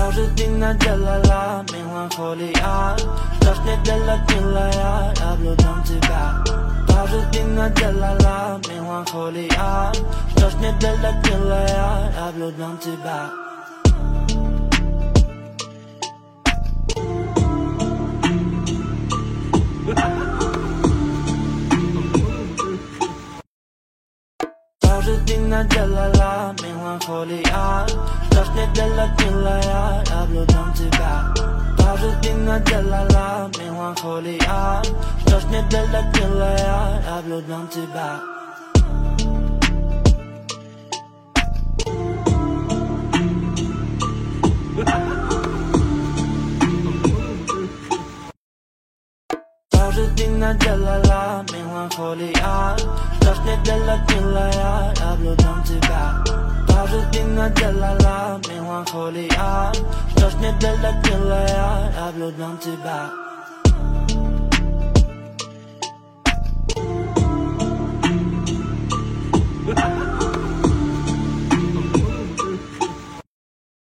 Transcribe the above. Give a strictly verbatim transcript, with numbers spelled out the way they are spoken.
Dina della la, melancholia Strasznie della dilla ja, ja bludam тебя Dina della la, melancholia Strasznie della dilla ja, ja bludam тебя Dina della la, melancholia Strasznie della dilla ja, ja bludam тебя Dina della la, melancholia Strasznie della dilla ja, ja bludam тебя Dina della la, melancholia Strasznie della dilla ja, ja bludam тебя Dina della la, melancholia Strasznie della dilla ja, ja bludam тебя